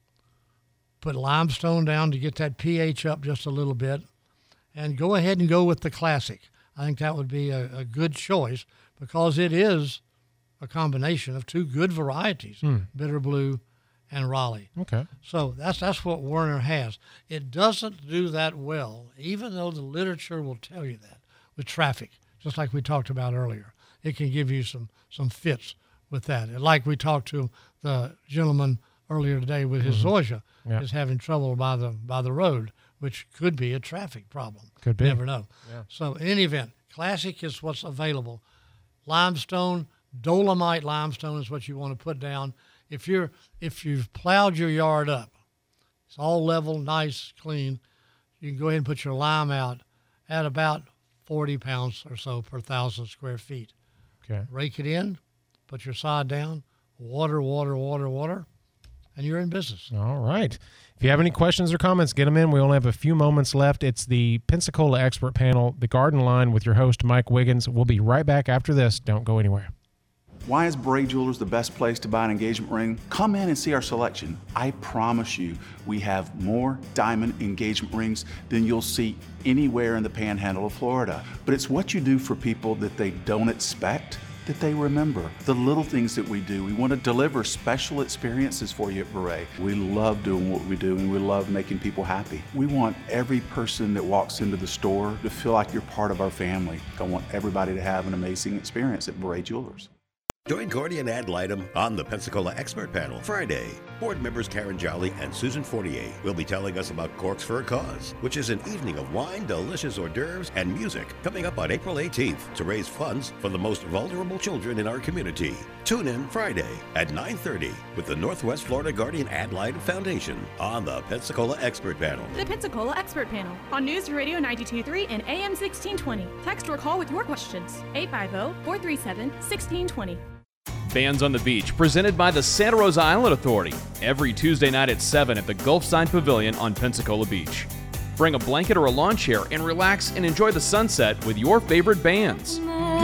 Put limestone down to get that pH up just a little bit, and go ahead and go with the Classic. I think that would be a, a good choice because it is a combination of two good varieties, mm. Bitter Blue and Raleigh. Okay. So that's that's what Werner has. It doesn't do that well, even though the literature will tell you that, with traffic, just like we talked about earlier. It can give you some, some fits with that. And like we talked to the gentleman earlier today with his mm-hmm. zoysia, yeah. is having trouble by the by the road, which could be a traffic problem. Could be. You never know. Yeah. So in any event, Classic is what's available. Limestone, Dolomite limestone is what you want to put down. If you're if you've plowed your yard up, it's all level, nice, clean, you can go ahead and put your lime out at about forty pounds or so per thousand square feet. Okay. Rake it in, put your sod down, water, water, water, water, and you're in business. All right. If you have any questions or comments, get them in. We only have a few moments left. It's the Pensacola Expert Panel, The Garden Line, with your host, Mike Wiggins. We'll be right back after this. Don't go anywhere. Why is Bray Jewelers the best place to buy an engagement ring? Come in and see our selection. I promise you, we have more diamond engagement rings than you'll see anywhere in the panhandle of Florida. But it's what you do for people that they don't expect that they remember. The little things that we do. We want to deliver special experiences for you at Beret. We love doing what we do, and we love making people happy. We want every person that walks into the store to feel like you're part of our family. I want everybody to have an amazing experience at Beret Jewelers. Join Cordy and Ad Litem on the Pensacola Expert Panel Friday. Board members Karen Jolly and Susan Fortier will be telling us about Corks for a Cause, which is an evening of wine, delicious hors d'oeuvres, and music coming up on April eighteenth to raise funds for the most vulnerable children in our community. Tune in Friday at nine thirty with the Northwest Florida Guardian Ad Litem Foundation on the Pensacola Expert Panel. The Pensacola Expert Panel on News Radio ninety-two point three and A M sixteen twenty. Text or call with your questions. eight five zero, four three seven, one six two zero. Bands on the Beach, presented by the Santa Rosa Island Authority, every Tuesday night at seven at the Gulfside Pavilion on Pensacola Beach. Bring a blanket or a lawn chair and relax and enjoy the sunset with your favorite bands.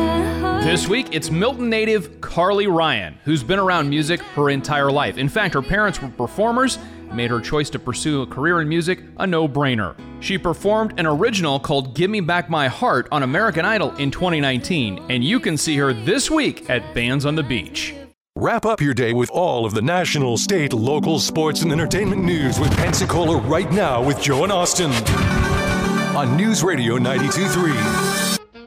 This week, it's Milton native Carly Ryan, who's been around music her entire life. In fact, her parents were performers, made her choice to pursue a career in music a no-brainer. She performed an original called Give Me Back My Heart on American Idol in twenty nineteen, and you can see her this week at Bands on the Beach. Wrap up your day with all of the national, state, local, sports, and entertainment news with Pensacola Right Now with Joe and Austin on News Radio ninety-two point three.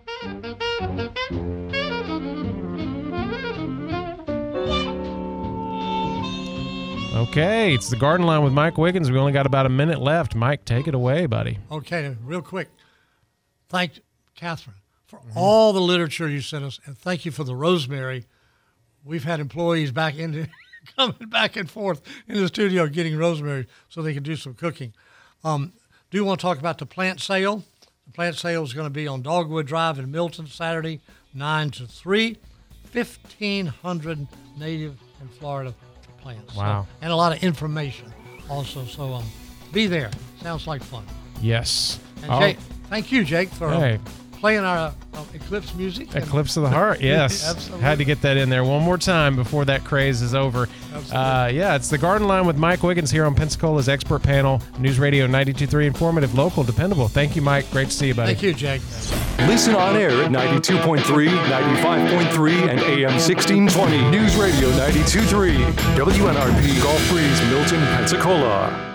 Okay, it's the Garden Line with Mike Wiggins. We only got about a minute left. Mike, take it away, buddy. Okay, real quick. Thank Catherine for mm-hmm. all the literature you sent us, and thank you for the rosemary. We've had employees back into coming back and forth in the studio getting rosemary so they can do some cooking. Um, do want to talk about the plant sale. The plant sale is going to be on Dogwood Drive in Milton Saturday, nine to three. fifteen hundred native and Florida plants. Wow. So, and a lot of information also. So um, be there. Sounds like fun. Yes. And Jake, thank you, Jake, for hey. um, playing our uh, Eclipse music. Eclipse of the Heart, yes. Absolutely. Had to get that in there one more time before that craze is over. Uh, yeah, it's the Garden Line with Mike Wiggins here on Pensacola's Expert Panel. News Radio ninety-two point three, informative, local, dependable. Thank you, Mike. Great to see you, buddy. Thank you, Jake. Listen on air at ninety-two point three, ninety-five point three, and A M sixteen twenty. News Radio ninety-two point three. W N R P, Gulf Breeze, Milton, Pensacola.